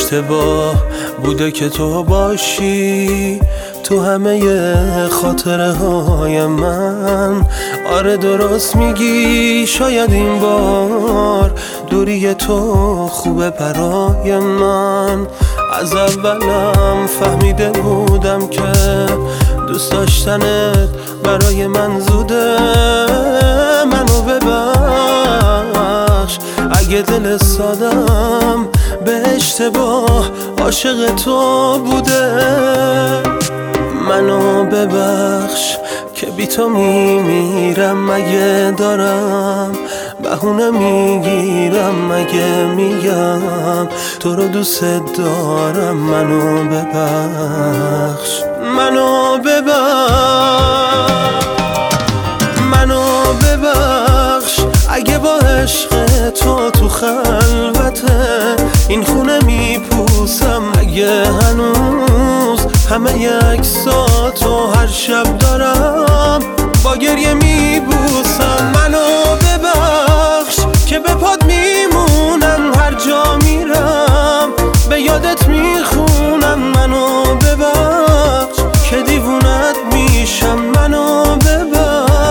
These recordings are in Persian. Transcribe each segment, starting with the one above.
اشتباه بوده که تو باشی تو همه خاطره های من. آره درست میگی، شاید این بار دوری تو خوبه برای من. از اولم فهمیده بودم که دوست داشتنت برای من زوده. منو ببخش اگه دل سادم به اشتباه عاشق تو بوده. منو ببخش که بی تو میمیرم، مگه دارم بهونه میگیرم، مگه میگم تو رو دوست دارم. منو ببخش، منو ببخش، منو ببخش اگه با عشق تو خلوت این خونه میپوسم. اگه هنوز همه عکساتو هر شب دارم با گریه میبوسم. منو ببخش که به پات میمونم، هر جا میرم به یادت میخونم. منو ببخش که دیوونت میشم. منو ببخش.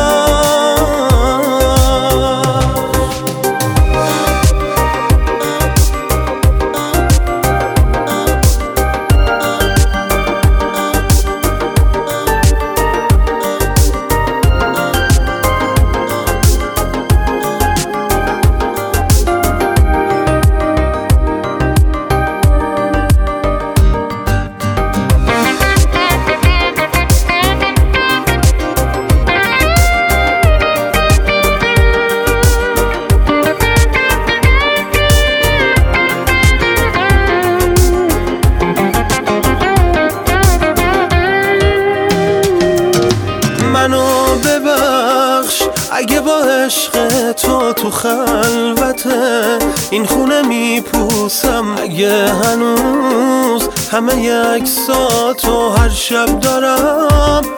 منو ببخش اگه با عشق تو خلوت این خونه میپوسم. اگه هنوز همه عکساتو هر شب دارم